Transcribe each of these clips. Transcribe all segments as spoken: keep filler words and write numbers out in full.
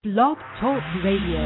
Blog Talk Radio.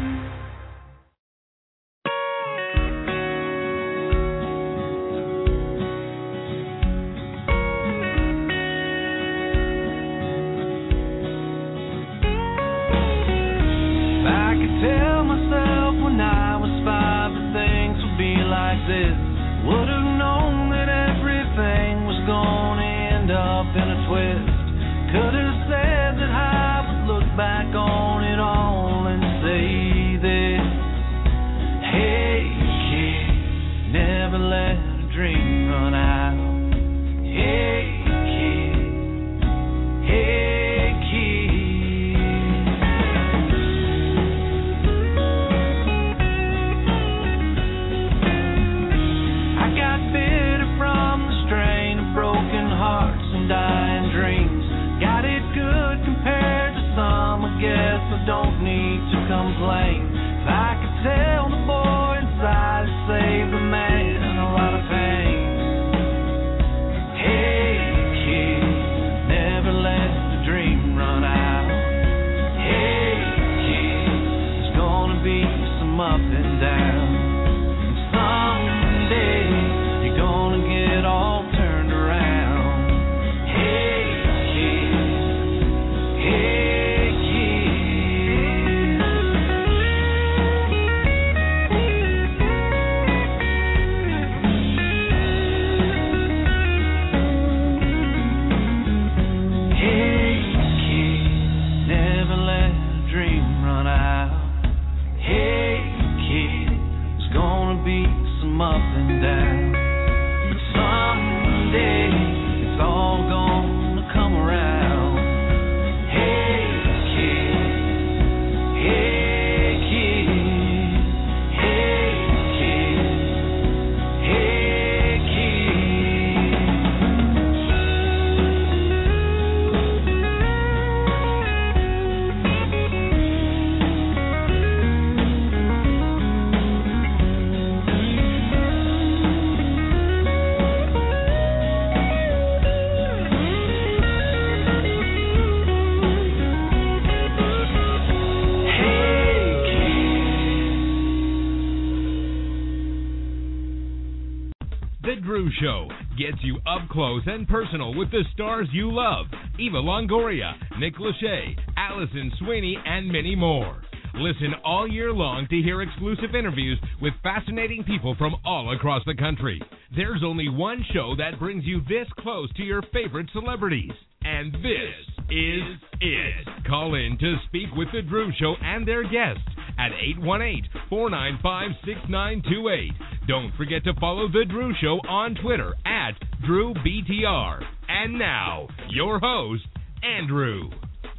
Show gets you up close and personal with the stars you love. Eva Longoria, Nick Lachey, Allison Sweeney, and many more. Listen all year long to hear exclusive interviews with fascinating people from all across the country. There's only one show that brings you this close to your favorite celebrities. And this is it. Call in to speak with The Drew Show and their guests at eight one eight, four nine five, six nine two eight. Don't forget to follow The Drew Show on Twitter at Drew B T R. And now, your host, Andrew.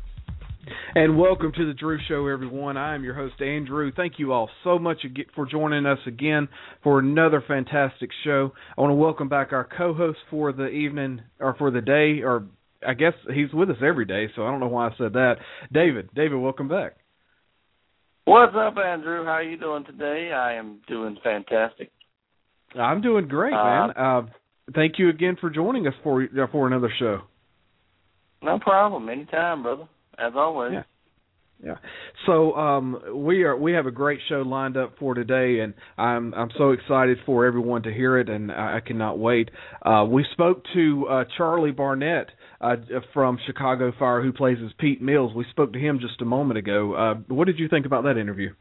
And welcome to The Drew Show, everyone. I am your host, Andrew. Thank you all so much for joining us again for another fantastic show. I want to welcome back our co-host for the evening, or for the day, or I guess he's with us every day, so I don't know why I said that. David. David, welcome back. What's up, Andrew? How are you doing today? I am doing fantastic. I'm doing great, uh, man. Uh, thank you again for joining us for uh, for another show. No problem. Anytime, brother. As always. Yeah. Yeah. So um, we are we have a great show lined up for today, and I'm I'm so excited for everyone to hear it, and I, I cannot wait. Uh, we spoke to uh, Charlie Barnett uh, from Chicago Fire, who plays as Pete Mills. We spoke to him just a moment ago. Uh, what did you think about that interview?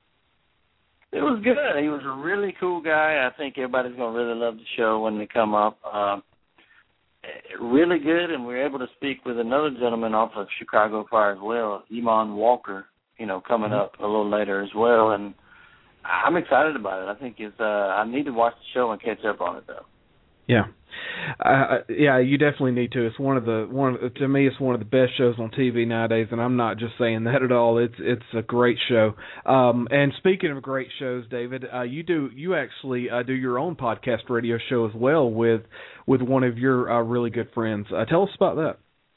It was good. He was a really cool guy. I think everybody's going to really love the show when they come up. Uh, really good, and we were able to speak with another gentleman off of Chicago Fire as well, Iman Walker, you know, coming mm-hmm. up a little later as well. And I'm excited about it. I think it's, uh, I need to watch the show and catch up on it, though. Yeah. Uh, yeah, you definitely need to. It's one of the one of, to me, it's one of the best shows on T V nowadays, and I'm not just saying that at all. It's it's a great show. Um, and speaking of great shows, David, uh, you do you actually uh, do your own podcast radio show as well with with one of your uh, really good friends. Uh, tell us about that.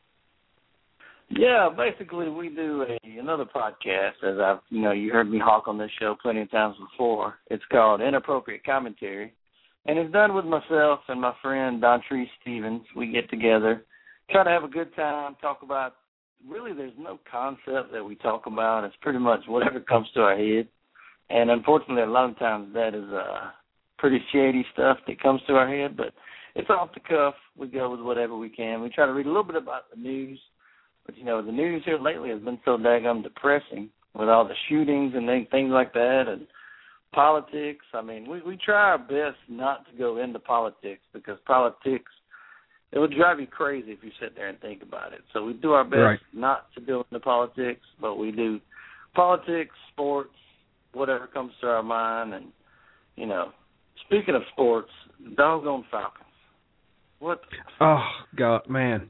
Yeah, basically we do a, another podcast, as I've you know you heard me hawk on this show plenty of times before. It's called Inappropriate Commentary. And it's done with myself and my friend Don Tree Stevens. We get together, try to have a good time, talk about really there's no concept that we talk about. It's pretty much whatever comes to our head. And unfortunately, a lot of times that is uh, pretty shady stuff that comes to our head, but it's off the cuff. We go with whatever we can. We try to read a little bit about the news, but, you know, the news here lately has been so daggum depressing with all the shootings and things like that and politics. I mean, we, we try our best not to go into politics because politics, it would drive you crazy if you sit there and think about it. So we do our best right. not to go into politics, but we do politics, sports, whatever comes to our mind. And, you know, speaking of sports, doggone Falcons. What? Oh, God, man.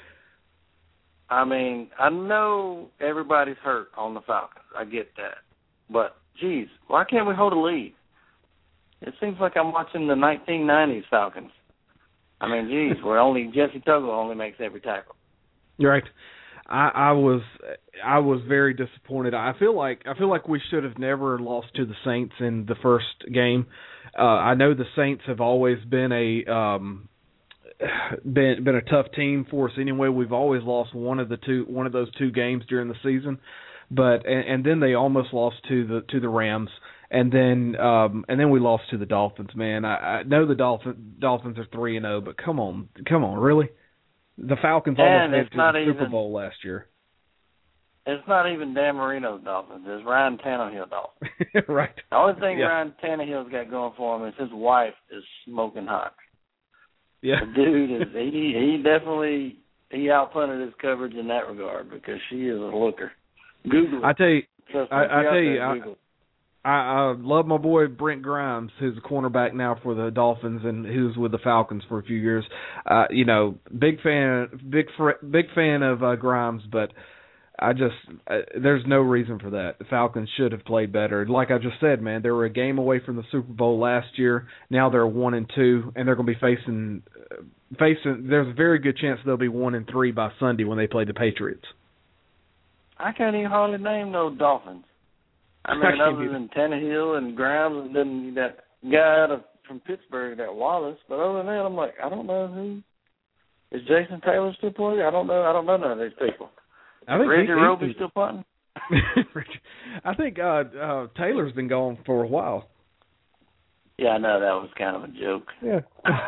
I mean, I know everybody's hurt on the Falcons. I get that. But, geez, why can't we hold a lead? It seems like I'm watching the nineteen nineties Falcons. I mean, geez, where only Jesse Tuggle only makes every tackle. You're right. I, I was I was very disappointed. I feel like I feel like we should have never lost to the Saints in the first game. Uh, I know the Saints have always been a um, been been a tough team for us anyway. We've always lost one of the two one of those two games during the season, but and, and then they almost lost to the to the Rams, and then um, and then we lost to the Dolphins. Man, I, I know the Dolphins Dolphins are three and zero, but come on, come on, really? The Falcons almost made it to the Super even, Bowl last year. It's not even Dan Marino's Dolphins. It's Ryan Tannehill Dolphins. Right. The only thing yeah. Ryan Tannehill's got going for him is his wife is smoking hot. Yeah. The dude is he he definitely he outpunted his coverage in that regard because she is a looker. Google it. I tell you, Trust I, me, I tell there, you, I, I, I love my boy Brent Grimes, who's a cornerback now for the Dolphins and who's with the Falcons for a few years. Uh, you know, big fan, big fr- big fan of uh, Grimes, but I just uh, there's no reason for that. The Falcons should have played better. Like I just said, man, they were a game away from the Super Bowl last year. Now they're one and two, and they're going to be facing uh, facing. There's a very good chance they'll be one and three by Sunday when they play the Patriots. I can't even hardly name no Dolphins. I mean, other than Tannehill and Grimes and then that guy out of, from Pittsburgh, that Wallace. But other than that, I'm like, I don't know who. Is Jason Taylor still playing? I don't know. I don't know none of these people. I think Reggie he, Roby still punting? I think uh, uh, Taylor's been gone for a while. Yeah, I know. That was kind of a joke. Yeah.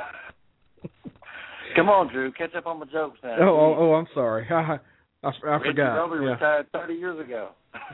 Come on, Drew. Catch up on my jokes now. Oh, oh, oh I'm sorry. I, I, I Reggie forgot. Roby yeah. retired thirty years ago.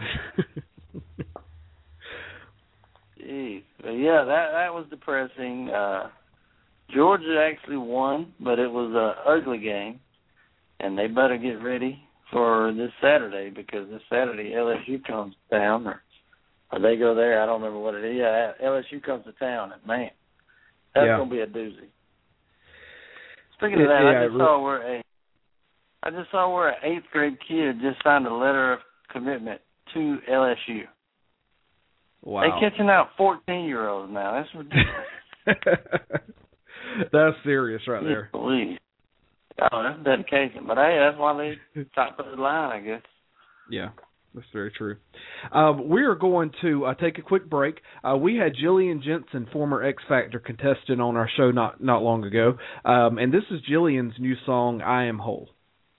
Jeez. But yeah, that that was depressing. Uh, Georgia actually won, but it was an ugly game, and they better get ready for this Saturday because this Saturday L S U comes to town, or, or they go there. I don't remember what it is. Yeah, L S U comes to town, and man, that's yeah. gonna be a doozy. Speaking of that, yeah, I just saw where a I just saw where an eighth grade kid just signed a letter of commitment to L S U. Wow. They're catching out fourteen-year-olds now. That's ridiculous. That's serious right there. Please. Oh, that's dedication. But, hey, that's why they top of the line, I guess. Yeah, that's very true. Um, we are going to uh, take a quick break. Uh, we had Jillian Jensen, former X Factor contestant, on our show not, not long ago. Um, and this is Jillian's new song, I Am Whole.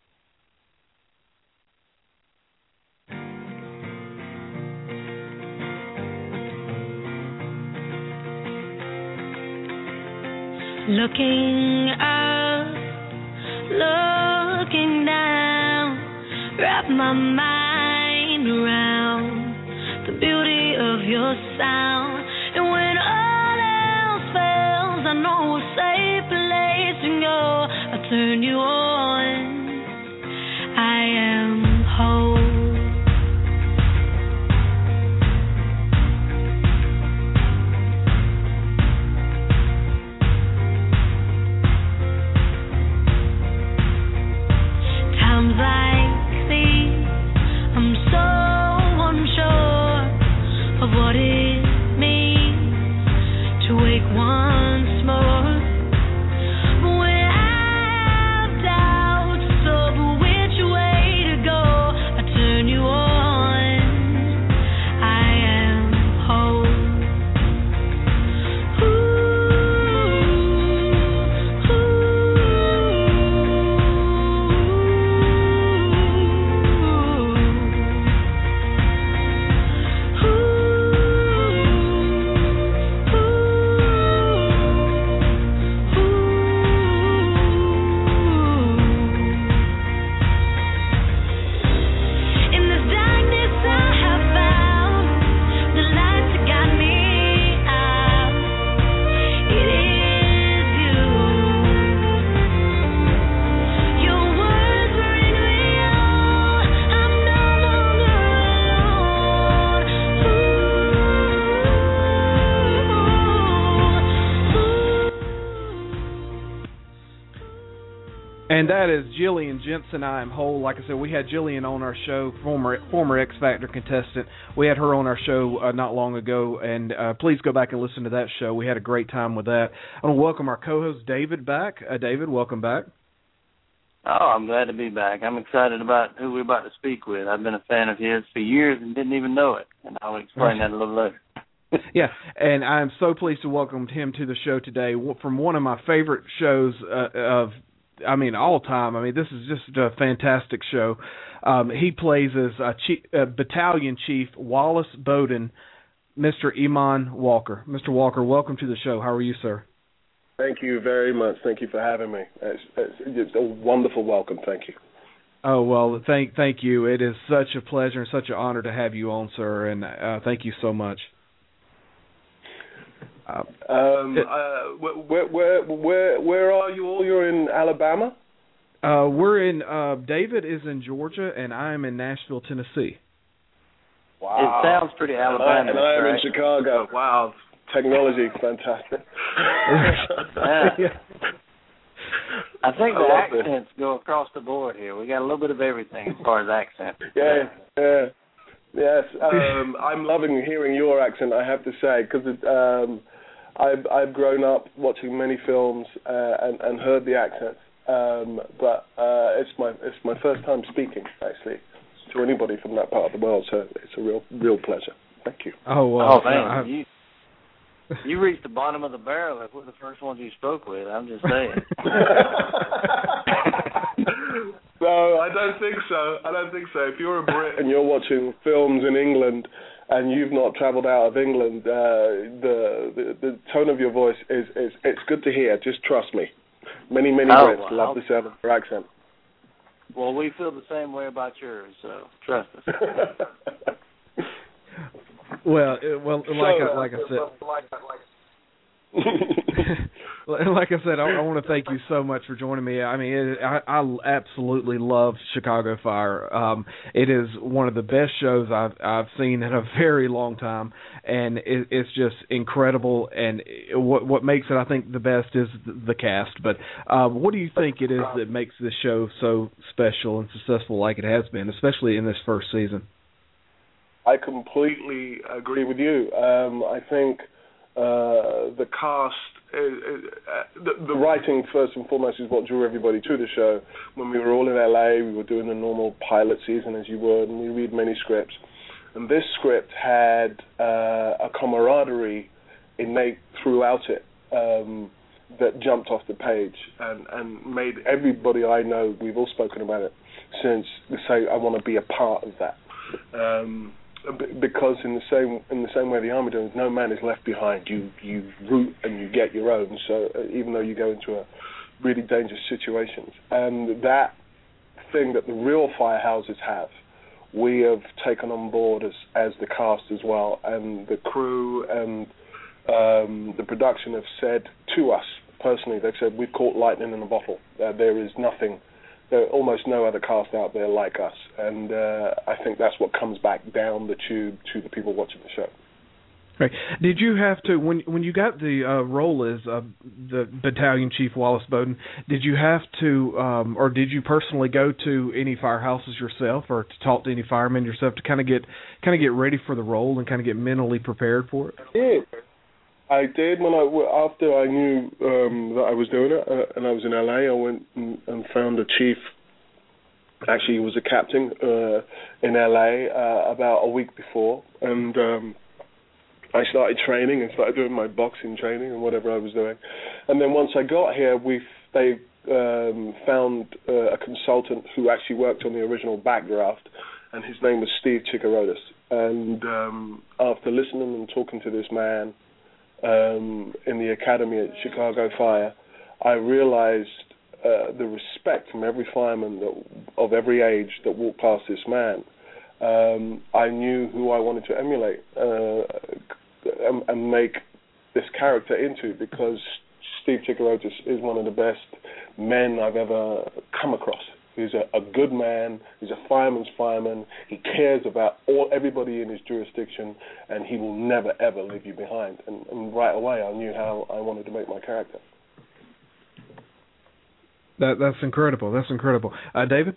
Looking up, looking down, wrap my mind around the beauty of your sound. And when all else fails, I know a safe place to go. I turn you on. I am whole. What it means. And that is Jillian Jensen. I am whole. Like I said, we had Jillian on our show, former former X Factor contestant. We had her on our show uh, not long ago, and uh, please go back and listen to that show. We had a great time with that. I want to welcome our co-host David back. Uh, David, welcome back. Oh, I'm glad to be back. I'm excited about who we're about to speak with. I've been a fan of his for years and didn't even know it, and I'll explain that a little later. Yeah, and I'm so pleased to welcome him to the show today from one of my favorite shows uh, of, I mean, all time. I mean, this is just a fantastic show. Um, he plays as uh, Chief, uh, Battalion Chief Wallace Bowden, Mister Eamon Walker. Mister Walker, welcome to the show. How are you, sir? Thank you very much. Thank you for having me. It's, it's, it's a wonderful welcome. Thank you. Oh, well, thank thank you. It is such a pleasure and such an honor to have you on, sir, and uh, thank you so much. Uh, um, uh, where, where, where, where are you all? You're in Alabama? Uh, we're in, uh, David is in Georgia, and I am in Nashville, Tennessee. Wow. It sounds pretty Alabama. And I am right? in Chicago. Wow. Technology, fantastic. Yeah. I think the I accents it. go across the board here. We got a little bit of everything as far as accent. Yeah, yeah. Yes, um, I'm loving hearing your accent, I have to say, because um, I've, I've grown up watching many films uh, and, and heard the accents, um, but uh, it's my it's my first time speaking, actually, to anybody from that part of the world, so it's a real real pleasure. Thank you. Oh, well. Oh, man, no, you, you reached the bottom of the barrel if we're the first ones you spoke with, I'm just saying. No, I don't think so. I don't think so. If you're a Brit and you're watching films in England and you've not travelled out of England, uh, the, the the tone of your voice is, is it's good to hear. Just trust me. Many, many oh, Brits wow. love the sound of your accent. Well, we feel the same way about yours, so trust us. Well, it, well, so, like I, like I said, like, like, like I said, I, I want to thank you so much for joining me. I mean, it, I, I absolutely love Chicago Fire. Um, it is one of the best shows I've I've seen in a very long time, and it, it's just incredible. And it, what what makes it, I think, the best is the, the cast. But um, what do you think it is that makes this show so special and successful, like it has been, especially in this first season? I completely agree with you. Um, I think uh, the cast, is, is, uh, the, the writing first and foremost is what drew everybody to the show. When we were all in L A, we were doing the normal pilot season as you would, and we read many scripts. And this script had uh, a camaraderie innate throughout it um, that jumped off the page and, and made everybody I know, we've all spoken about it since, say, I want to be a part of that. Um, Because in the same in the same way the Army does, no man is left behind. You you root and you get your own. So uh, even though you go into a really dangerous situations, and that thing that the real firehouses have, we have taken on board as as the cast as well, and the crew and um, the production have said to us personally, they've said we've caught lightning in a bottle. Uh, there is nothing. There are almost no other cast out there like us, and uh, I think that's what comes back down the tube to the people watching the show. Right. Did you have to, when when you got the uh, role as uh, the Battalion Chief Wallace Bowden, did you have to, um, or did you personally go to any firehouses yourself, or to talk to any firemen yourself to kind of get kind of get ready for the role and kind of get mentally prepared for it? I did. I did when I after I knew um, that I was doing it, uh, and I was in L A. I went and, and found a chief. Actually, he was a captain uh, in L A uh, about a week before, and um, I started training and started doing my boxing training and whatever I was doing. And then once I got here, we they um, found uh, a consultant who actually worked on the original backdraft, and his name was Steve Chikarodis. And um, after listening and talking to this man um, in the academy at Chicago Fire, I realized uh, the respect from every fireman that, of every age that walked past this man. Um, I knew who I wanted to emulate uh, and, and make this character into, because Steve Chikarodis is one of the best men I've ever come across. He's a, a good man. He's a fireman's fireman. He cares about all everybody in his jurisdiction, and he will never, ever leave you behind. And, and right away, I knew how I wanted to make my character. That that's incredible. That's incredible. Uh, David?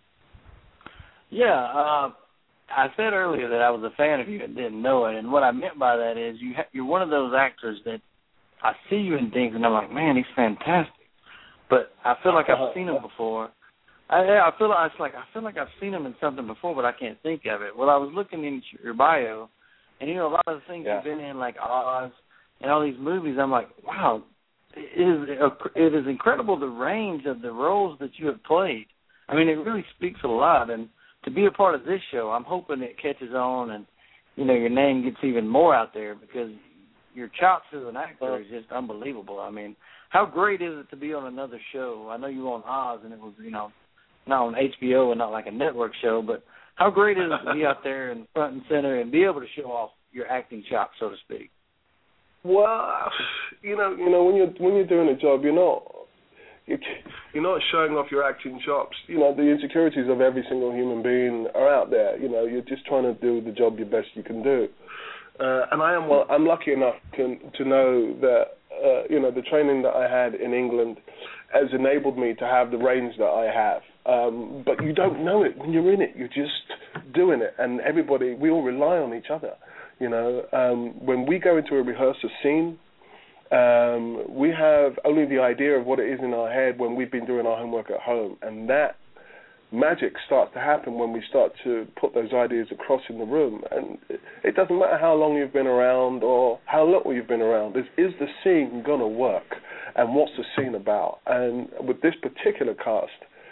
Yeah, uh, I said earlier that I was a fan of you and didn't know it, and what I meant by that is you ha- you're one of those actors that I see you in things and I'm like, man, he's fantastic, but I feel like I've seen him before. I, I feel like it's like I feel like I've seen him in something before, but I can't think of it. Well, I was looking into your bio, and you know a lot of the things yeah. you've been in, like Oz and all these movies. I'm like, wow, it is it is incredible the range of the roles that you have played. I mean, it really speaks a lot, and to be a part of this show, I'm hoping it catches on and, you know, your name gets even more out there because your chops as an actor is just unbelievable. I mean, how great is it to be on another show? I know you were on Oz and it was, you know, not on H B O and not like a network show, but how great is it to be out there in front and center and be able to show off your acting chops, so to speak? Well, you know, you know, when you're when you're doing a job, you're not you're not showing off your acting chops. You know, the insecurities of every single human being are out there. You know, you're just trying to do the job your best you can do. Uh, and I am well, I'm lucky enough to to know that uh, you know the training that I had in England has enabled me to have the range that I have. Um, but you don't know it when you're in it. You're just doing it, and everybody, we all rely on each other. You know, um, when we go into a rehearsal scene, um, we have only the idea of what it is in our head when we've been doing our homework at home, and that magic starts to happen when we start to put those ideas across in the room. And it, it doesn't matter how long you've been around or how little you've been around. Is, is the scene going to work? And what's the scene about? And with this particular cast,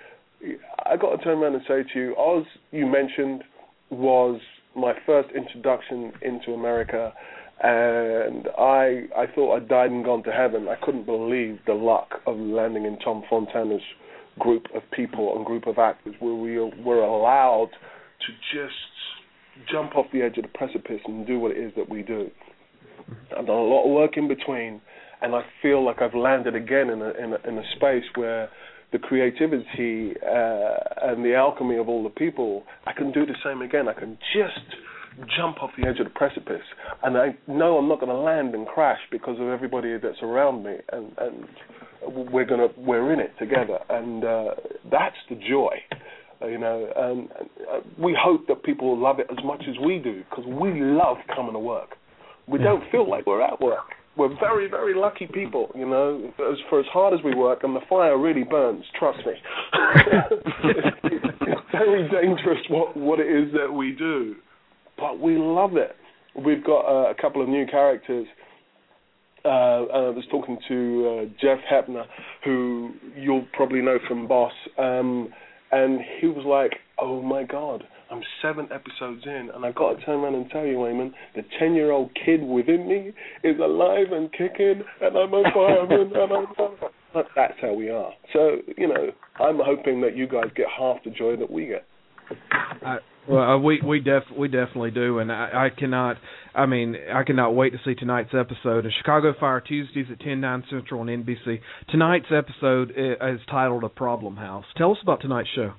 I got to turn around and say to you, Oz, you mentioned, was my first introduction into America, and I I thought I'd died and gone to heaven. I couldn't believe the luck of landing in Tom Fontana's group of people and group of actors where we were allowed to just jump off the edge of the precipice and do what it is that we do. I've done a lot of work in between, and I feel like I've landed again in a, in a, in a space where the creativity uh, and the alchemy of all the people, I can do the same again. I can just jump off the edge of the precipice, and I know I'm not going to land and crash because of everybody that's around me, and, and we're gonna we're in it together, and uh, that's the joy, uh, you know. And, and uh, we hope that people love it as much as we do because we love coming to work. We don't feel like we're at work. We're very, very lucky people, you know, as, for as hard as we work, and the fire really burns, trust me. it's, it's very dangerous what, what it is that we do, but we love it. We've got uh, a couple of new characters. Uh, I was talking to uh, Jeff Hepner, who you'll probably know from Boss, um, and he was like, oh, my God. I'm seven episodes in, and I've got to turn around and tell you, Wayman, the ten-year-old kid within me is alive and kicking, and I'm a fireman, and I'm... That's how we are. So, you know, I'm hoping that you guys get half the joy that we get. I, well, uh, we we def we definitely do, and I, I cannot. I mean, I cannot wait to see tonight's episode. Chicago Fire Tuesdays at ten, nine Central on N B C. Tonight's episode is titled "A Problem House." Tell us about tonight's show.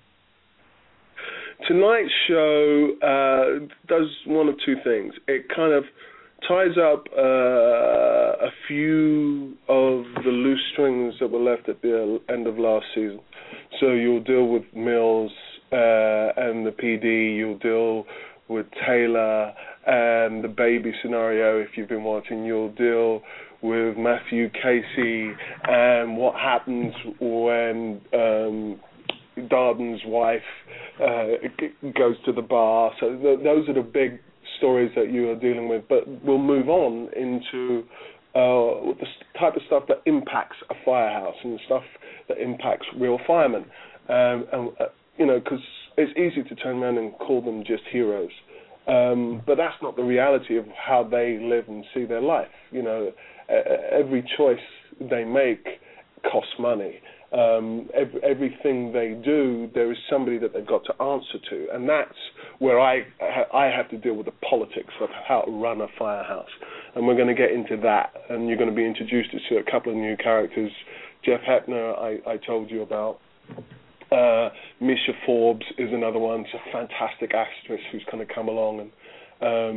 Tonight's show uh, does one of two things. It kind of ties up uh, a few of the loose strings that were left at the end of last season. So you'll deal with Mills uh, and the P D. You'll deal with Taylor and the baby scenario. If you've been watching, you'll deal with Matthew Casey and what happens when um, Darden's wife uh, goes to the bar. So th- those are the big stories that you are dealing with. But we'll move on into uh, the type of stuff that impacts a firehouse and the stuff that impacts real firemen. Um, and uh, you know, because it's easy to turn around and call them just heroes. Um, but that's not the reality of how they live and see their life. You know, uh, every choice they make costs money. Um, every, everything they do, there is somebody that they've got to answer to, and that's where I I have to deal with the politics of how to run a firehouse. And we're going to get into that, and you're going to be introduced to a couple of new characters. Jeff Hepner, I, I told you about. Uh, Misha Forbes is another one. She's a fantastic actress who's going to come along, and um,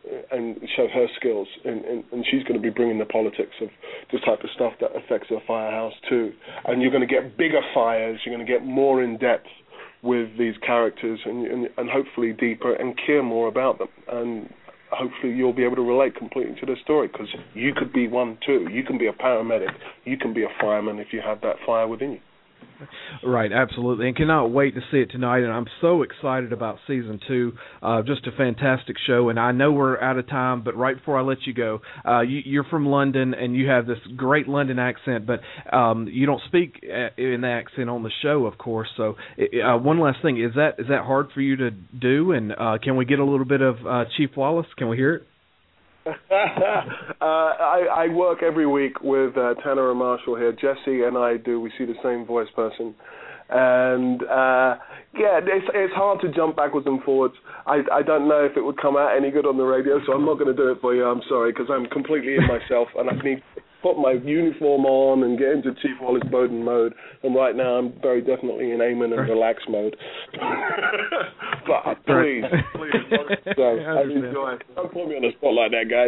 and show her skills, and, and, and she's going to be bringing the politics of this type of stuff that affects her firehouse too. And you're going to get bigger fires, you're going to get more in depth with these characters, and, and, and hopefully deeper, and care more about them. And hopefully you'll be able to relate completely to the story, because you could be one too. You can be a paramedic, you can be a fireman if you have that fire within you. Right, absolutely, and cannot wait to see it tonight, and I'm so excited about season two. Uh, just a fantastic show, and I know we're out of time, but right before I let you go, uh, you, you're from London, and you have this great London accent, but um, you don't speak in the accent on the show, of course, so uh, one last thing, is that is that hard for you to do, and uh, can we get a little bit of uh, Chief Wallace? Can we hear it? uh, I, I work every week with uh, Tanner and Marshall here. Jesse and I do. We see the same voice person. And, uh, yeah, it's, it's hard to jump backwards and forwards. I, I don't know if it would come out any good on the radio, so I'm not going to do it for you. I'm sorry, because I'm completely in myself, and I need to put my uniform on and get into Chief Wallace Bowden mode. And right now I'm very definitely in aim and relax mode. But please, please, so, I enjoy it. Don't put me on the spot like that,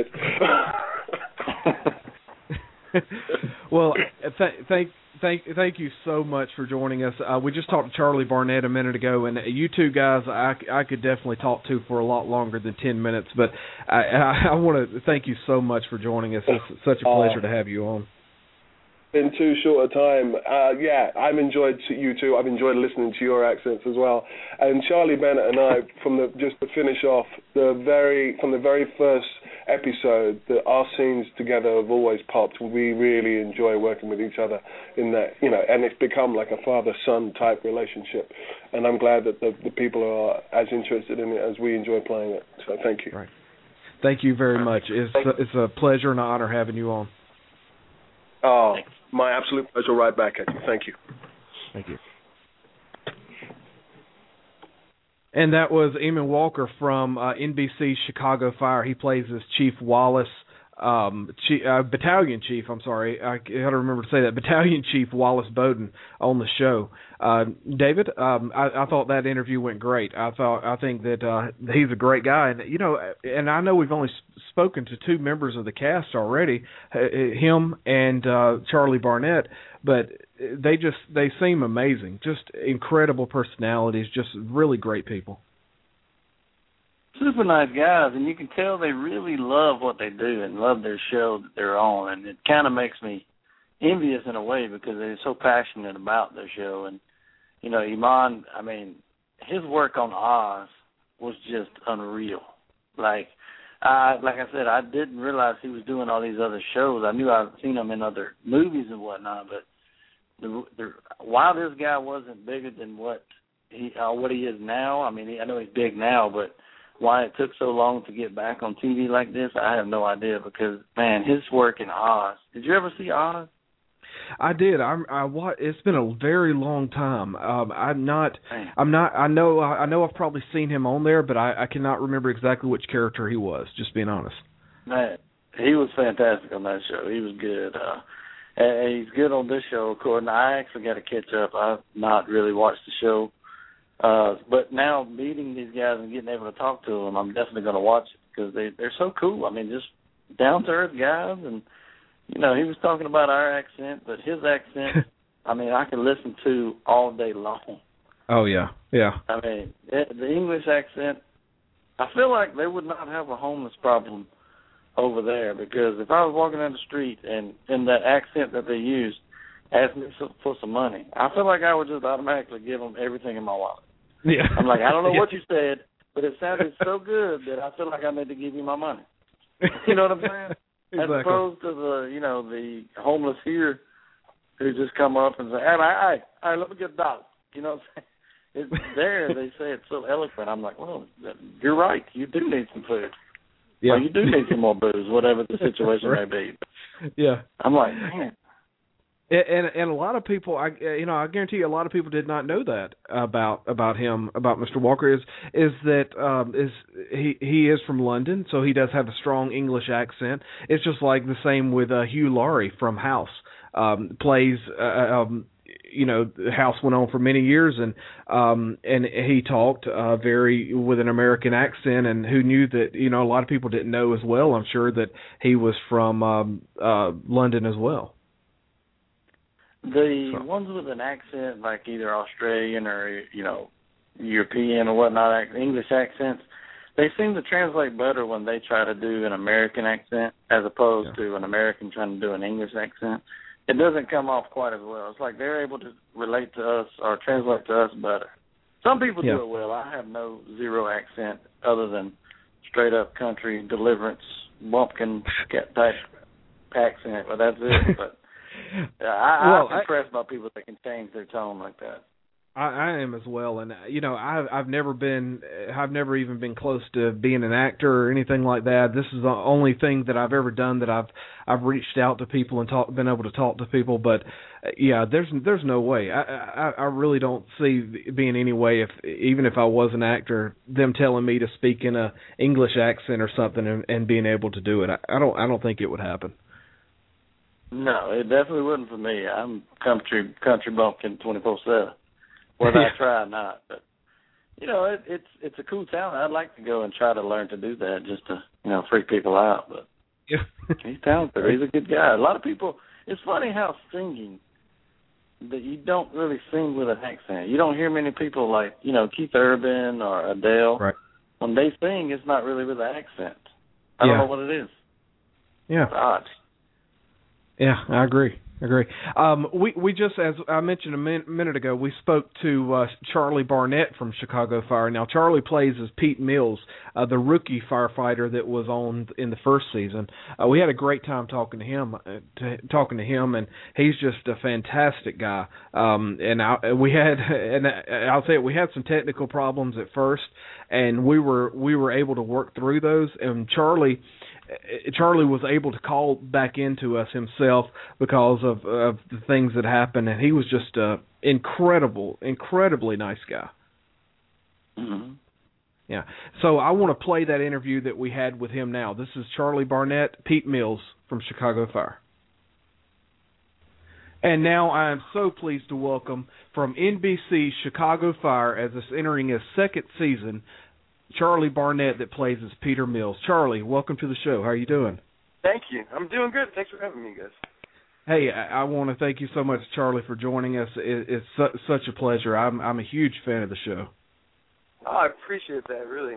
guys. Well, th- thank thank thank you so much for joining us. Uh, we just talked to Charlie Barnett a minute ago, and you two guys, I, I could definitely talk to for a lot longer than ten minutes. But I, I, I want to thank you so much for joining us. It's such a pleasure uh, to have you on. In too short a time. Uh, yeah, I've enjoyed you two. I've enjoyed listening to your accents as well. And Charlie Bennett and I, from the just to finish off, the very from the very first episode, the, our scenes together have always popped. We really enjoy working with each other in that, you know, and it's become like a father-son type relationship. And I'm glad that the, the people are as interested in it as we enjoy playing it. So thank you. Right. Thank you very much. It's a, it's a pleasure and an honor having you on. Oh, my absolute pleasure. Right back at you. Thank you. Thank you. And that was Eamon Walker from uh, N B C Chicago Fire. He plays as Chief Wallace, um, chief, uh, Battalion Chief, I'm sorry. I got to remember to say that. Battalion Chief Wallace Bowden on the show. Uh, David, um, I, I thought that interview went great. I thought I think that uh, he's a great guy. And, you know, and I know we've only spoken to two members of the cast already, him and uh, Charlie Barnett, but they just they seem amazing, just incredible personalities, just really great people. Super nice guys, and you can tell they really love what they do and love their show that they're on, and it kind of makes me envious in a way because they're so passionate about their show. And, you know, Iman, I mean, his work on Oz was just unreal. Like, I, like I said, I didn't realize he was doing all these other shows. I knew I'd seen him in other movies and whatnot, but the, the, why this guy wasn't bigger than what he uh, what he is now, I mean, he, I know he's big now, but why it took so long to get back on T V like this, I have no idea because, man, his work in Oz. Did you ever see Oz? I did. I, I it's been a very long time. Um, I'm not. I'm not. I know. I know. I've probably seen him on there, but I, I cannot remember exactly which character he was. Just being honest. Man, he was fantastic on that show. He was good. Uh, and he's good on this show. According, I actually got to catch up. I've not really watched the show, uh, but now meeting these guys and getting able to talk to them, I'm definitely going to watch it because they they're so cool. I mean, just down to earth guys and. You know, he was talking about our accent, but his accent, I mean, I can listen to all day long. Oh, yeah, yeah. I mean, it, the English accent, I feel like they would not have a homeless problem over there because if I was walking down the street and in that accent that they used, asked me for some money, I feel like I would just automatically give them everything in my wallet. Yeah. I'm like, I don't know yeah. what you said, but it sounded so good that I feel like I need to give you my money. You know what I'm saying? Exactly. As opposed to the, you know, the homeless here who just come up and say, hey, hey, hey, let me get a dollar. You know what I'm saying? It's there. They say it's so eloquent. I'm like, well, you're right. You do need some food. Yeah. Or you do need some more booze, whatever the situation right. may be. Yeah. I'm like, man. And and a lot of people, I you know, I guarantee you, a lot of people did not know that about about him, about Mister Walker. Is is that um, is he he is from London, so he does have a strong English accent. It's just like the same with uh, Hugh Laurie from House, um, plays uh, um, you know, the house went on for many years, and um, and he talked uh, very with an American accent, and who knew that, you know, a lot of people didn't know as well, I'm sure, that he was from um, uh, London as well. The so. ones with an accent, like either Australian or, you know, European or whatnot, English accents, they seem to translate better when they try to do an American accent as opposed yeah. to an American trying to do an English accent. It doesn't come off quite as well. It's like they're able to relate to us or translate to us better. Some people yeah. do it well. I have no zero accent other than straight up country deliverance bumpkin type accent, but that's it. But yeah, I, well, I'm impressed I, by people that can change their tone like that. I, I am as well, and you know, I've I've never been, I've never even been close to being an actor or anything like that. This is the only thing that I've ever done that I've I've reached out to people and talk, been able to talk to people. But uh, yeah, there's there's no way. I, I I really don't see being any way if even if I was an actor, them telling me to speak in a English accent or something and, and being able to do it. I, I don't I don't think it would happen. No, it definitely wouldn't for me. I'm country country bumpkin twenty-four seven. Whether I try or not, but you know, it, it's it's a cool talent. I'd like to go and try to learn to do that just to, you know, freak people out. But yeah. he's talented. He's a good guy. A lot of people. It's funny how singing that you don't really sing with an accent. You don't hear many people like, you know, Keith Urban or Adele. Right. When they sing, it's not really with an accent. I yeah. don't know what it is. Yeah. It's odd. Yeah, I agree. I agree. Um, we we just, as I mentioned a min- minute ago, we spoke to uh, Charlie Barnett from Chicago Fire. Now, Charlie plays as Pete Mills, uh, the rookie firefighter that was on in the first season. Uh, we had a great time talking to him, uh, to, talking to him, and he's just a fantastic guy. Um, and I, we had, and I'll say it, we had some technical problems at first, and we were we were able to work through those. And Charlie. Charlie was able to call back into us himself because of, of the things that happened, and he was just an incredible, incredibly nice guy. Mm-hmm. Yeah. So I want to play that interview that we had with him now. This is Charlie Barnett, Pete Mills from Chicago Fire. And now I am so pleased to welcome from N B C Chicago Fire, as it's entering its second season, Charlie Barnett, that plays as Peter Mills. Charlie, welcome to the show. How are you doing? Thank you. I'm doing good. Thanks for having me, guys. Hey, I, I want to thank you so much, Charlie, for joining us. It, it's su- such a pleasure. I'm I'm a huge fan of the show. Oh, I appreciate that, really.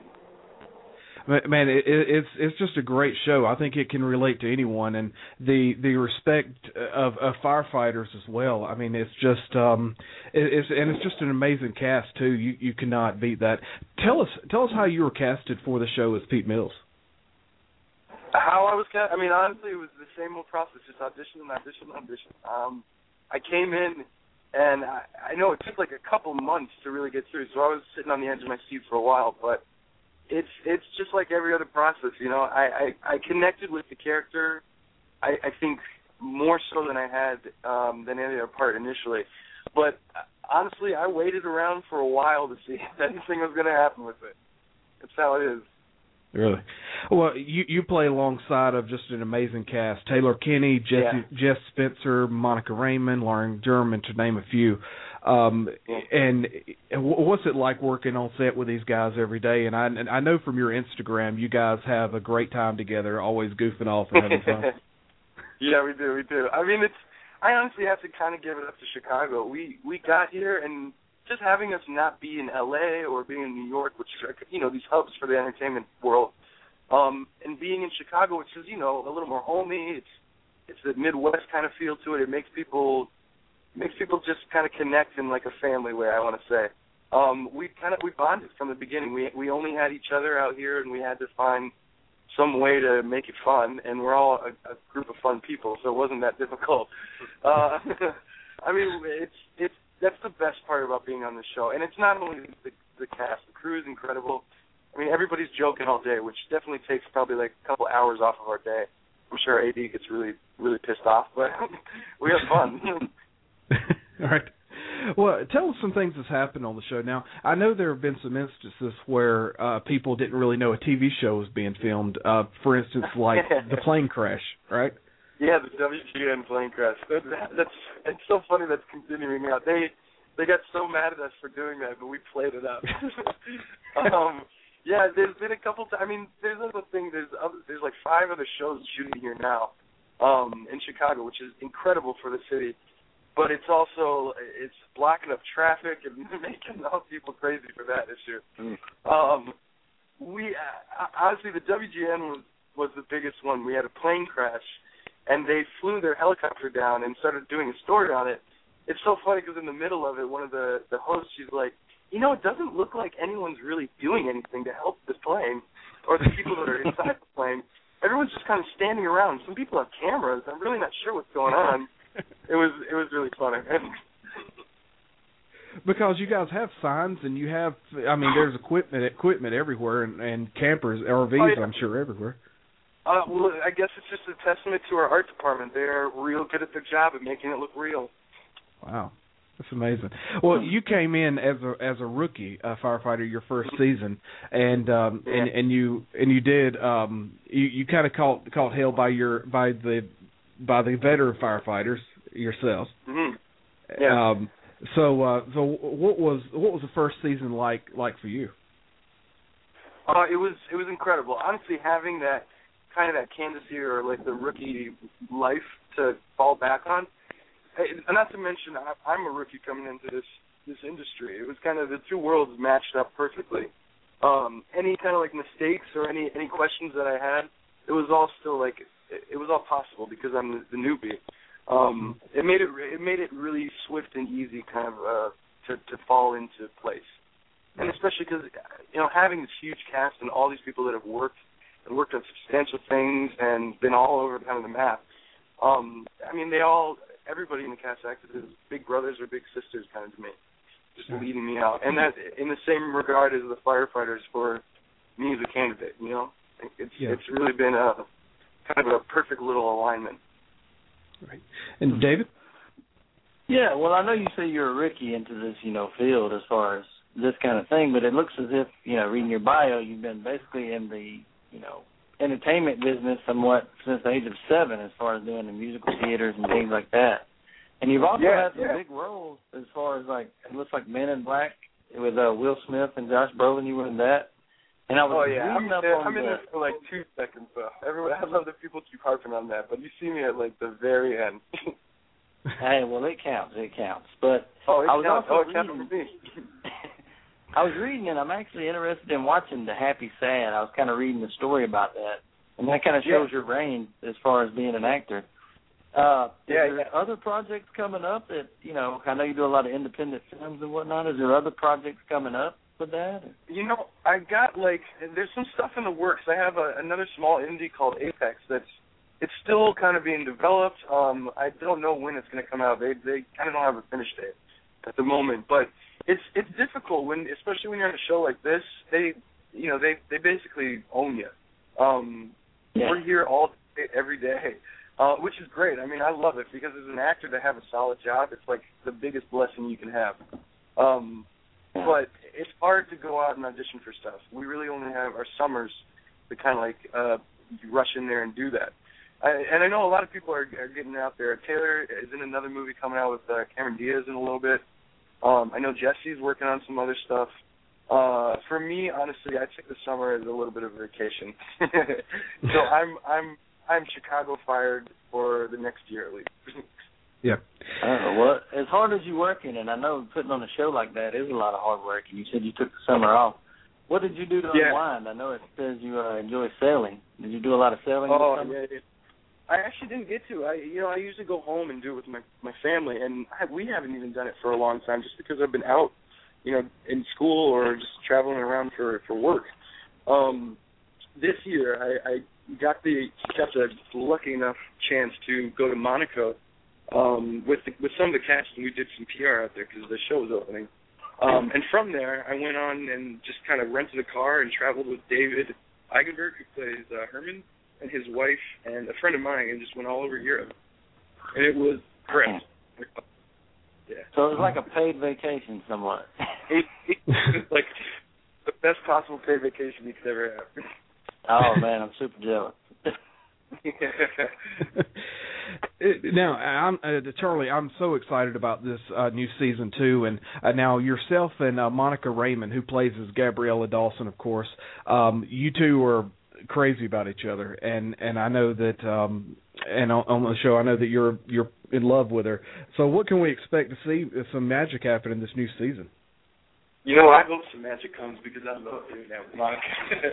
Man, it, it, it's it's just a great show. I think it can relate to anyone, and the the respect of, of firefighters as well. I mean, it's just um, it, it's and it's just an amazing cast too. You you cannot beat that. Tell us tell us how you were casted for the show as Pete Mills. How I was cast? I mean, honestly, it was the same old process, just audition and audition and audition. Um, I came in, and I, I know it took like a couple months to really get through, so I was sitting on the edge of my seat for a while, but. It's it's just like every other process, you know. I, I, I connected with the character, I, I think, more so than I had um, than any other part initially. But honestly, I waited around for a while to see if anything was going to happen with it. That's how it is. Really? Well, you you play alongside of just an amazing cast: Taylor Kinney, Jesse, yeah. Jess Spencer, Monica Raymond, Lauren German, to name a few. Um, and what's it like working on set with these guys every day? And I and I know from your Instagram, you guys have a great time together, always goofing off and having fun. Yeah, we do, we do. I mean, it's. I honestly have to kind of give it up to Chicago. We we got here, and just having us not be in L A or being in New York, which are, you know, these hubs for the entertainment world, um, and being in Chicago, which is, you know, a little more homey. It's it's the Midwest kind of feel to it. It makes people. Makes people just kind of connect in like a family way, I want to say. Um, we kind of we bonded from the beginning. We we only had each other out here, and we had to find some way to make it fun. And we're all a, a group of fun people, so it wasn't that difficult. Uh, I mean, it's it's that's the best part about being on the show. And it's not only the, the cast; the crew is incredible. I mean, everybody's joking all day, which definitely takes probably like a couple hours off of our day. I'm sure A D gets really really pissed off, but we have fun. All right. Well, tell us some things that's happened on the show. Now, I know there have been some instances where uh, people didn't really know a T V show was being filmed. Uh, for instance, like the plane crash, right? Yeah, the W G N plane crash. That, that's it's so funny that's continuing out. They they got so mad at us for doing that, but we played it up. um, yeah, there's been a couple times. I mean, there's another thing. There's other, there's like five other shows shooting here now um, in Chicago, which is incredible for the city. But it's also it's blocking up traffic and making all people crazy for that issue. Mm. Um, we uh, honestly, the W G N was was the biggest one. We had a plane crash. And they flew their helicopter down and started doing a story on it. It's so funny because in the middle of it, one of the, the hosts, she's like, you know, it doesn't look like anyone's really doing anything to help this plane or the people that are inside the plane. Everyone's just kind of standing around. Some people have cameras. I'm really not sure what's going on. It was it was really funny. Because you guys have signs and you have, I mean, there's equipment equipment everywhere and, and campers, R Vs, oh, yeah. I'm sure, everywhere. Uh, well, I guess it's just a testament to our art department. They're real good at their job at making it look real. Wow, that's amazing. Well, you came in as a as a rookie uh, firefighter your first season, and um, yeah. and and you and you did um, you, you kind of caught caught hell by your by the by the veteran firefighters yourselves. Mm-hmm. Yeah. Um, so uh, so what was what was the first season like like for you? Uh, it was it was incredible. Honestly, having that. kind of that candidacy or like the rookie life to fall back on. And not to mention, I'm a rookie coming into this this industry. It was kind of the two worlds matched up perfectly. Um, any kind of like mistakes or any any questions that I had, it was all still like it was all possible because I'm the, the newbie. Um, it made it it made it really swift and easy kind of uh, to to fall into place. And especially because you know having this huge cast and all these people that have worked. and worked on substantial things and been all over kind of the map. Um, I mean, they all, everybody in the cast acted as big brothers or big sisters kind of to me, just leading me out. And that in the same regard as the firefighters for me as a candidate, you know? It's yeah. it's really been a kind of a perfect little alignment. Right. And David? Yeah, well, I know you say you're a rookie into this, you know, field as far as this kind of thing, but it looks as if, you know, reading your bio, you've been basically in the you know, entertainment business somewhat since the age of seven as far as doing the musical theaters and things like that. And you've also yeah, had some yeah. big roles as far as, like, it looks like Men in Black with uh, Will Smith and Josh Brolin. You were in that. And I was oh, yeah. reading I'm, up in, on I'm in the, this for, like, two seconds, though. Everyone, I love that people keep harping on that, but you see me at, like, the very end. Hey, well, it counts. It counts. But oh, it I was counts. also oh, it counts reading, for me. I was reading and I'm actually interested in watching The Happy Sad. I was kind of reading the story about that. And that kind of shows yeah. your range as far as being an actor. Uh, yeah, is there yeah. other projects coming up that, you know, I know you do a lot of independent films and whatnot. Is there other projects coming up with that? You know, I got, like, there's some stuff in the works. I have a, another small indie called Apex that's, it's still kind of being developed. Um, I don't know when it's going to come out. They they kind of don't have a finish date at the moment, but it's it's difficult when, especially when you're on a show like this. They, you know, they they basically own you. Um, yeah. We're here all day, every day, uh, which is great. I mean, I love it because as an actor to have a solid job, it's like the biggest blessing you can have. Um, yeah. But it's hard to go out and audition for stuff. We really only have our summers to kind of like uh, rush in there and do that. I, and I know a lot of people are, are getting out there. Taylor is in another movie coming out with uh, Cameron Diaz in a little bit. Um, I know Jesse's working on some other stuff. Uh, for me, honestly, I take the summer as a little bit of a vacation. So I'm I'm I'm Chicago fired for the next year at least. Yeah. I don't know. Well, as hard as you're working, and I know putting on a show like that is a lot of hard work, and you said you took the summer off. What did you do to yeah. unwind? I know it says you uh, enjoy sailing. Did you do a lot of sailing? Oh, this summer? yeah, yeah. I actually didn't get to. I, you know, I usually go home and do it with my my family, and I, we haven't even done it for a long time, just because I've been out, you know, in school or just traveling around for for work. Um, this year, I, I got the got the lucky enough chance to go to Monaco um, with the, with some of the cast, and we did some P R out there because the show was opening. Um, and from there, I went on and just kind of rented a car and traveled with David Eigenberg, who plays uh, Herman, and his wife, and a friend of mine, and just went all over Europe. And it was great. Yeah. So it was like a paid vacation somewhat. It, it was like the best possible paid vacation you could ever have. Oh, man, I'm super jealous. Now, I'm, uh, Charlie, I'm so excited about this uh, new season two, and uh, now yourself and uh, Monica Raymond, who plays as Gabriella Dawson, of course. Um, you two are crazy about each other, and, and I know that, um, and on, on the show, I know that you're you're in love with her. So, what can we expect to see if some magic happen in this new season? You know, I hope some magic comes because I love doing that with Monica.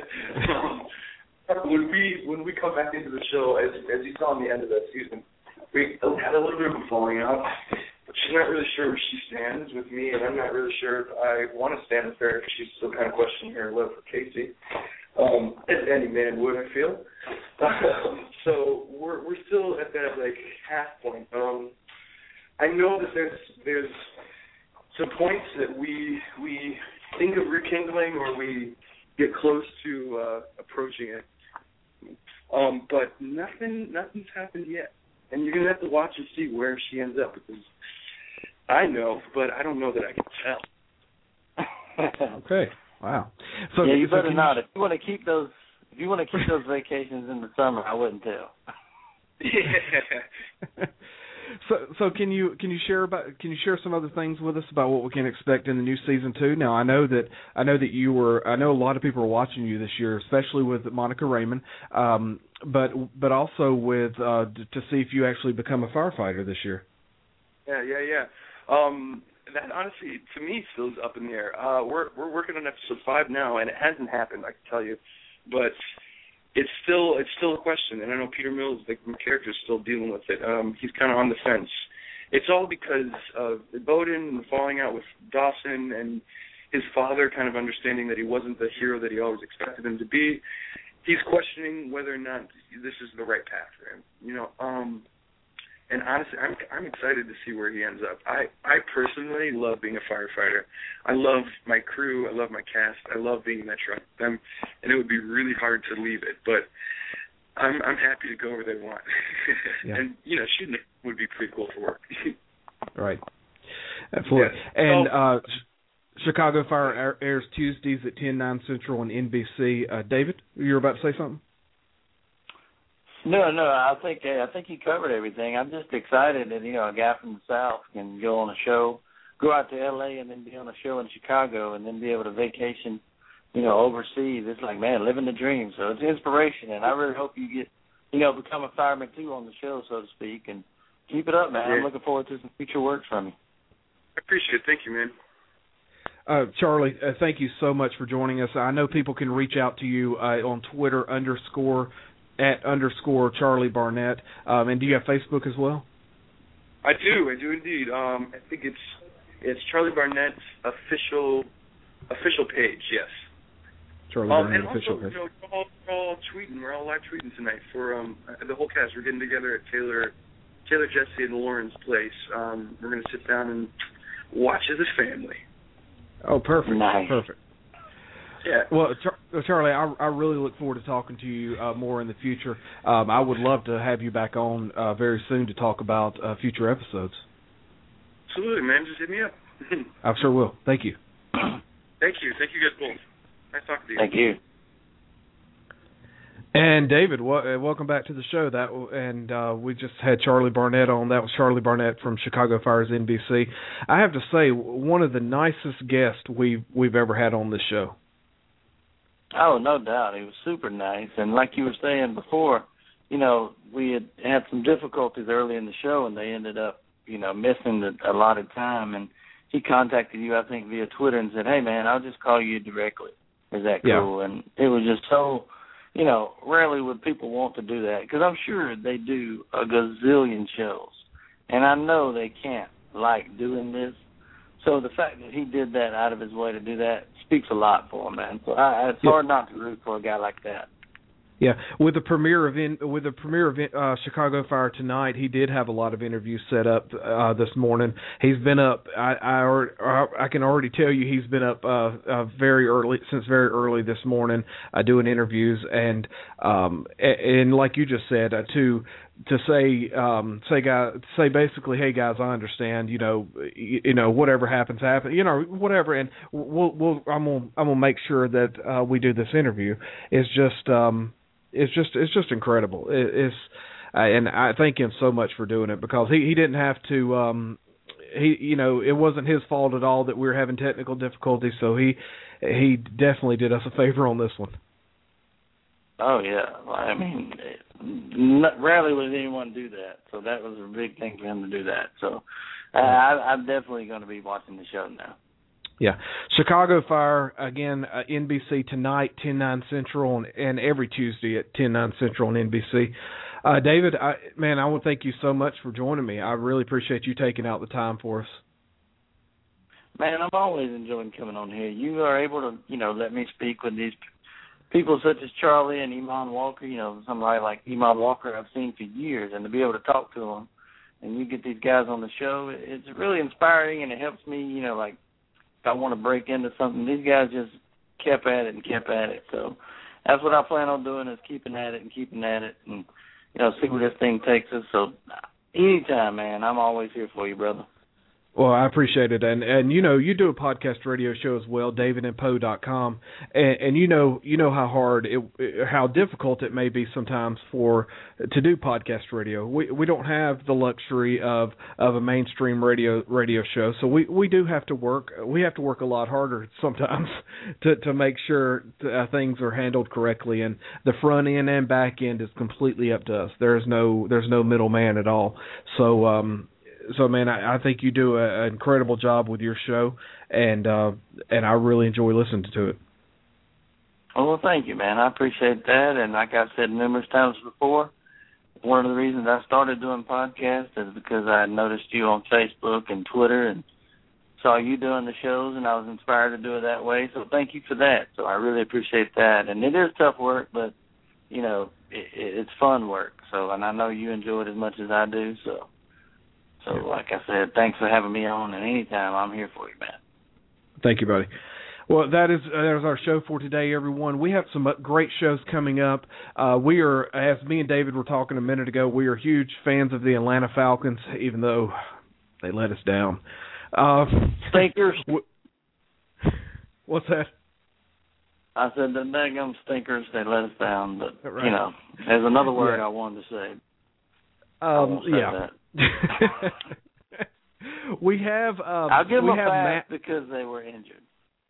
um, when we when we come back into the show, as as you saw in the end of that season. We had a little bit of a falling out, but she's not really sure where she stands with me, and I'm not really sure if I want to stand with her because she's still kind of questioning her love for Casey, um, as any man would, I feel. Um, so we're we're still at that like half point. Um, I know that there's there's some points that we we think of rekindling or we get close to uh, approaching it, um, but nothing nothing's happened yet. And you're going to have to watch and see where she ends up because I know, but I don't know that I can tell. Okay. Wow. So yeah, you so better not. You... If you want to keep those, if you want to keep those vacations in the summer, I wouldn't tell. Yeah. so so can you can you share about can you share some other things with us about what we can expect in the new season two? Now I know that I know that you were I know a lot of people are watching you this year, especially with Monica Raymond. Um, But but also with uh, to see if you actually become a firefighter this year. Yeah, yeah, yeah. Um, that honestly, to me, feels up in the air. Uh, we're we're working on episode five now, and it hasn't happened, I can tell you. But it's still it's still a question, and I know Peter Mills, the character, is still dealing with it. Um, he's kind of on the fence. It's all because of Bowden and the falling out with Dawson, and his father kind of understanding that he wasn't the hero that he always expected him to be. He's questioning whether or not this is the right path for him, you know. Um, and honestly, I'm I'm excited to see where he ends up. I, I personally love being a firefighter. I love my crew. I love my cast. I love being in that truck with them, and it would be really hard to leave it. But I'm I'm happy to go where they want. Yeah. And you know, shooting it would be pretty cool for work. Right. Absolutely. Yeah. And. Uh, Chicago Fire airs Tuesdays at ten, nine Central on N B C. Uh, David, you were about to say something? No, no, I think I think you covered everything. I'm just excited that, you know, a guy from the South can go on a show, go out to L A and then be on a show in Chicago and then be able to vacation, you know, overseas. It's like, man, living the dream. So it's inspiration, and I really hope you get, you know, become a fireman too on the show, so to speak, and keep it up, man. Yeah. I'm looking forward to some future work from you. I appreciate it. Thank you, man. Uh, Charlie, uh, thank you so much for joining us. I know people can reach out to you uh, on Twitter underscore at underscore Charlie Barnett. Um, and do you have Facebook as well? I do, I do indeed. Um, I think it's it's Charlie Barnett's official official page. Yes. Charlie um, Barnett and official also, page. You know, we're all, we're all tweeting. We're all live tweeting tonight for um, the whole cast. We're getting together at Taylor, Taylor, Jesse, and Lauren's place. Um, we're going to sit down and watch as a family. Oh, perfect. Nice. Perfect. Yeah. Well, Char- Charlie, I, I really look forward to talking to you uh, more in the future. Um, I would love to have you back on uh, very soon to talk about uh, future episodes. Absolutely, man. Just hit me up. I sure will. Thank you. Thank you. Thank you guys both. Nice talking to you. Thank you. And David, w- welcome back to the show. That w- and uh, we just had Charlie Barnett on. That was Charlie Barnett from Chicago Fire's N B C. I have to say, one of the nicest guests we've we've ever had on this show. Oh, no doubt. He was super nice. And like you were saying before, you know, we had had some difficulties early in the show, and they ended up, you know, missing the allotted time. And he contacted you, I think, via Twitter and said, hey, man, I'll just call you directly. Is that cool? Yeah. And it was just so... You know, rarely would people want to do that because I'm sure they do a gazillion shows, and I know they can't like doing this. So the fact that he did that out of his way to do that speaks a lot for him, man. So I, it's yeah. hard not to root for a guy like that. Yeah, with the premiere of in, with the premiere of uh, Chicago Fire tonight, he did have a lot of interviews set up uh, this morning. He's been up. I I, I can already tell you he's been up uh, uh, very early since very early this morning uh, doing interviews and um and like you just said uh, to to say um say guy say basically, hey guys, I understand. You know you, you know whatever happens happen. You know whatever, and we'll we'll I'm gonna I'm gonna make sure that uh, we do this interview. It's just um. It's just it's just incredible. It, it's and I thank him so much for doing it, because he, he didn't have to. Um, he, you know, it wasn't his fault at all that we were having technical difficulties. So he he definitely did us a favor on this one. Oh yeah, I mean, not, rarely would anyone do that. So that was a big thing for him to do that. So uh, I, I'm definitely going to be watching the show now. Yeah. Chicago Fire, again, uh, N B C tonight, ten nine Central, and, and every Tuesday at ten nine Central on N B C. Uh, David, I, man, I want to thank you so much for joining me. I really appreciate you taking out the time for us. Man, I'm always enjoying coming on here. You are able to, you know, let me speak with these people such as Charlie and Iman Walker, you know, somebody like Iman Walker I've seen for years, and to be able to talk to them, and you get these guys on the show, it's really inspiring, and it helps me, you know, like, I want to break into something. These guys just kept at it and kept at it. So that's what I plan on doing, is keeping at it and keeping at it and, you know, see where this thing takes us. So anytime, man, I'm always here for you, brother. Well, I appreciate it, and and you know, you do a podcast radio show as well, david and poe dot com, and, and you know you know how hard it, how difficult it may be sometimes for to do podcast radio. We we don't have the luxury of, of a mainstream radio radio show, so we, we do have to work. We have to work a lot harder sometimes to to make sure uh, things are handled correctly, and the front end and back end is completely up to us. There's no there's no middleman at all. So. Um, So, man, I, I think you do a, an incredible job with your show, and uh, and I really enjoy listening to it. Oh, well, thank you, man. I appreciate that. And like I said numerous times before, one of the reasons I started doing podcasts is because I noticed you on Facebook and Twitter and saw you doing the shows, and I was inspired to do it that way. So thank you for that. So I really appreciate that. And it is tough work, but, you know, it, it's fun work. So, and I know you enjoy it as much as I do, so. So, like I said, thanks for having me on, and anytime I'm here for you, man. Thank you, buddy. Well, that is uh, that is our show for today, everyone. We have some great shows coming up. Uh, we are, as me and David were talking a minute ago, we are huge fans of the Atlanta Falcons, even though they let us down. Uh, stinkers. What's that? I said the daggum stinkers, they let us down, but, right. you know, there's another word yeah. I wanted to say. Um, yeah. we have. Um, I'll give we them a have pass Matt, because they were injured.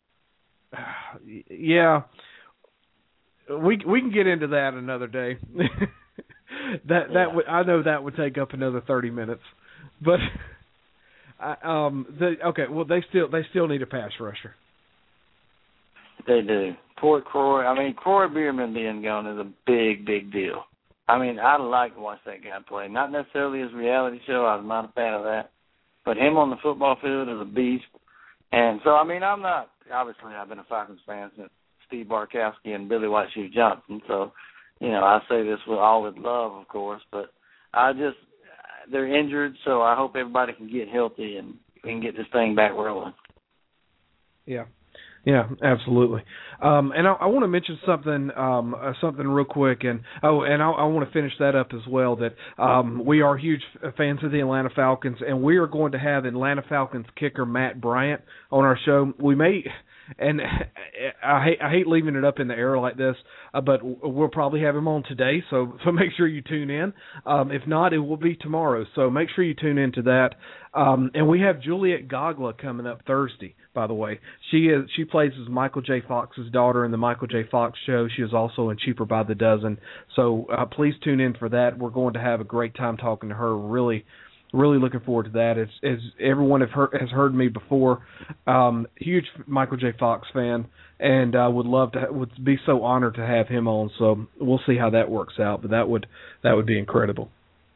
Yeah, we we can get into that another day. that that yeah. would I know that would take up another thirty minutes, but I, um, the, okay. Well, they still they still need a pass rusher. They do. Poor Croy. I mean, Croy Bierman being gone is a big, big deal. I mean, I like to watch that guy play. Not necessarily his reality show. I was not a fan of that. But him on the football field is a beast. And so, I mean, I'm not – obviously, I've been a Falcons fan since Steve Barkowski and Billy White Shoe Johnson. So, you know, I say this with all with love, of course. But I just – they're injured, so I hope everybody can get healthy and we can get this thing back rolling. Yeah. Yeah, absolutely. Um, and I, I want to mention something, um, uh, something real quick, and oh, and I, I want to finish that up as well. That um, we are huge fans of the Atlanta Falcons, and we are going to have Atlanta Falcons kicker Matt Bryant on our show. We may, and I hate, I hate leaving it up in the air like this, uh, but we'll probably have him on today. So, so make sure you tune in. Um, if not, it will be tomorrow. So make sure you tune into that. Um, and we have Juliet Gogla coming up Thursday, by the way. She is she plays as Michael J. Fox's daughter in the Michael J. Fox show. She is also in Cheaper by the Dozen. So uh, please tune in for that. We're going to have a great time talking to her. Really, really looking forward to that. As, as everyone have heard, has heard me before, um, huge Michael J. Fox fan, and uh, would love to would be so honored to have him on. So we'll see how that works out. But that would that would be incredible.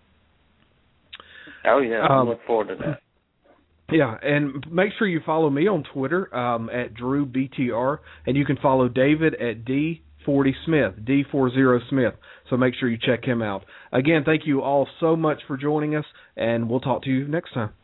Oh, yeah, I um, look forward to that. Yeah, and make sure you follow me on Twitter um, at Drew B T R, and you can follow David at D forty Smith, D forty Smith. So make sure you check him out. Again, thank you all so much for joining us, and we'll talk to you next time.